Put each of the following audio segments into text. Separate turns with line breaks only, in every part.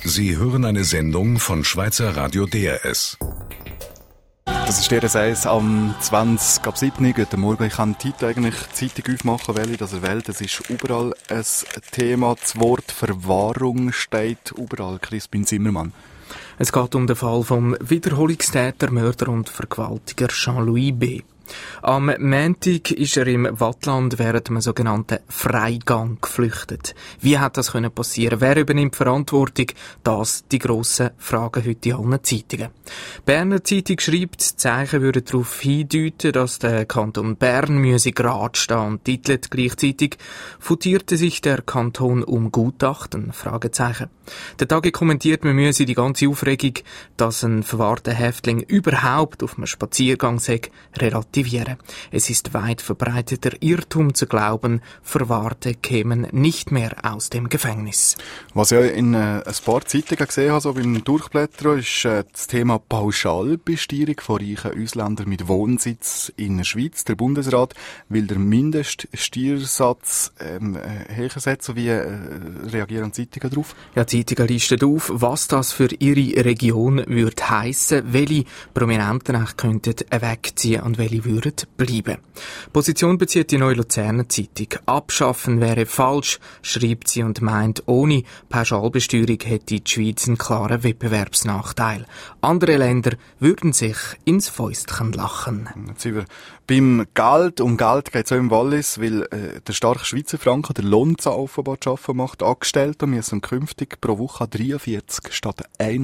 Sie hören eine Sendung von Schweizer Radio DRS.
Das ist DRS am 20.07. Guten Morgen. Ich kann die Titel eigentlich Zeitung aufmachen, welche das wählt. Es ist überall ein Thema. Das Wort Verwahrung steht überall. Crispin Zimmermann.
Es geht um den Fall vom Wiederholungstäter, Mörder und Vergewaltiger Jean-Louis B. Am Montag ist er im Waadtland während einem sogenannten Freigang geflüchtet. Wie hat das passieren? Wer übernimmt Verantwortung? Das die grossen Fragen heute in allen Zeitungen. Die Berner Zeitung schreibt, die Zeichen würden darauf hindeuten, dass der Kanton Bern gerade stehen und titelt gleichzeitig, futierte sich der Kanton um Gutachten? Fragezeichen. Der Tag kommentiert, man müsse die ganze Aufregung, dass ein verwahrter Häftling überhaupt auf einem Spaziergang sei, relativieren. Es ist weit verbreiteter Irrtum zu glauben, Verwahrte kämen nicht mehr aus dem Gefängnis.
Was ich in ein paar Zeitungen gesehen habe, so beim Durchblättern, ist das Thema Pauschalbesteuerung von reichen Ausländern mit Wohnsitz in der Schweiz. Der Bundesrat will den Mindeststeuersatz höher setzen. Wie reagieren die Zeitungen darauf?
Ja, die Zeitungen listen auf, was das für ihre Region würde heissen, welche Prominenten könnten wegziehen und welche würden bleiben. Position bezieht die Neue Luzerner Zeitung. Abschaffen wäre falsch, schreibt sie und meint, ohne Pauschalbesteuerung hätte die Schweiz einen klaren Wettbewerbsnachteil. Andere Länder würden sich ins Fäustchen lachen.
Jetzt sind wir beim Geld. Um Geld geht es auch im Wallis, weil der starke Schweizer Franken der Lohnzahl offenbar zu arbeiten macht. Angestellte müssen künftig pro Woche 43 statt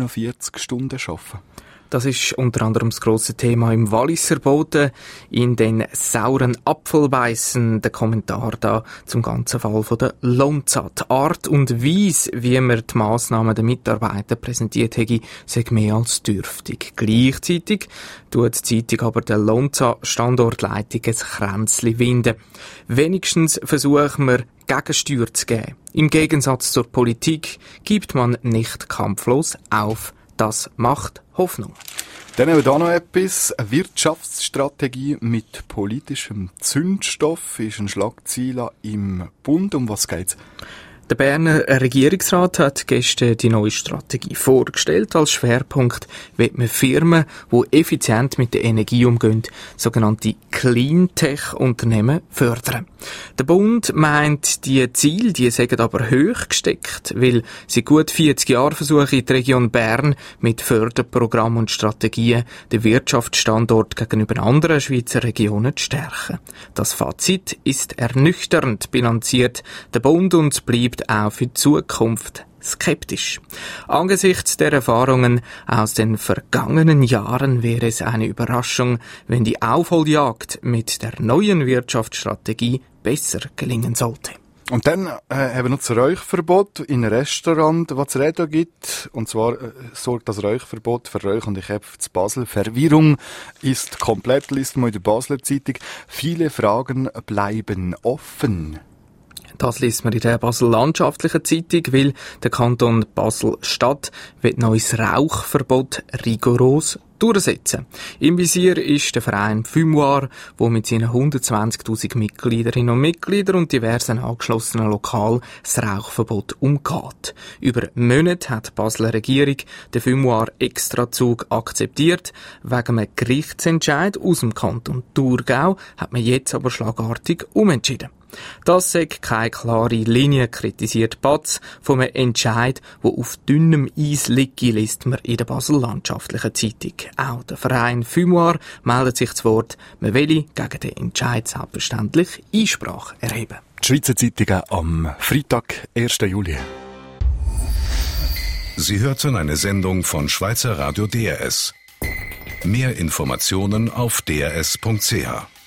41 Stunden arbeiten.
Das ist unter anderem das grosse Thema im Walliser Boden, in den sauren Apfel beißen, der Kommentar da zum ganzen Fall von der Lohnzahl. Die Art und Weise, wie man die Massnahmen der Mitarbeiter präsentiert hätte, sei mehr als dürftig. Gleichzeitig tut die Zeitung aber der Lohnzahl-Standortleitung ein Kränzchen winden. Wenigstens versuchen wir, Gegensteuer zu geben. Im Gegensatz zur Politik gibt man nicht kampflos auf. Das macht Hoffnung.
Dann haben wir da noch etwas. Eine Wirtschaftsstrategie mit politischem Zündstoff ist ein Schlagziel im Bund. Um was geht's?
Der Berner Regierungsrat hat gestern die neue Strategie vorgestellt. Als Schwerpunkt will man Firmen, die effizient mit der Energie umgehen, sogenannte Cleantech-Unternehmen fördern. Der Bund meint, die Ziele, die sind aber hoch gesteckt, weil seit gut 40 Jahren versuche die Region Bern mit Förderprogrammen und Strategien den Wirtschaftsstandort gegenüber anderen Schweizer Regionen zu stärken. Das Fazit ist ernüchternd, bilanziert der Bund und bleibt auch für die Zukunft skeptisch. Angesichts der Erfahrungen aus den vergangenen Jahren wäre es eine Überraschung, wenn die Aufholjagd mit der neuen Wirtschaftsstrategie besser gelingen sollte.
Und dann haben wir noch das Räuchverbot in einem Restaurant, was es reden gibt. Und zwar sorgt das Räuchverbot für räuchende Köpfe zu Basel. Verwirrung ist komplett, liest man in der Basler Zeitung. Viele Fragen bleiben offen.
Das liest man in der Basel-Landschaftlichen Zeitung, weil der Kanton Basel-Stadt wird neues Rauchverbot rigoros durchsetzen. Im Visier ist der Verein Fumoir, der mit seinen 120.000 Mitgliederinnen und Mitgliedern und diversen angeschlossenen Lokalen das Rauchverbot umgeht. Über Monate hat die Basler Regierung den Fumoir-Extrazug akzeptiert. Wegen einem Gerichtsentscheid aus dem Kanton Thurgau hat man jetzt aber schlagartig umentschieden. Das sei keine klare Linie, kritisiert Batz von einem Entscheid, der auf dünnem Eis liegt, liest man in der Basel-Landschaftlichen Zeitung. Auch der Verein Fumoir meldet sich zu Wort, man will gegen den Entscheid selbstverständlich Einsprache erheben.
Die Schweizer Zeitungen am Freitag, 1. Juli.
Sie hörten eine Sendung von Schweizer Radio DRS. Mehr Informationen auf drs.ch.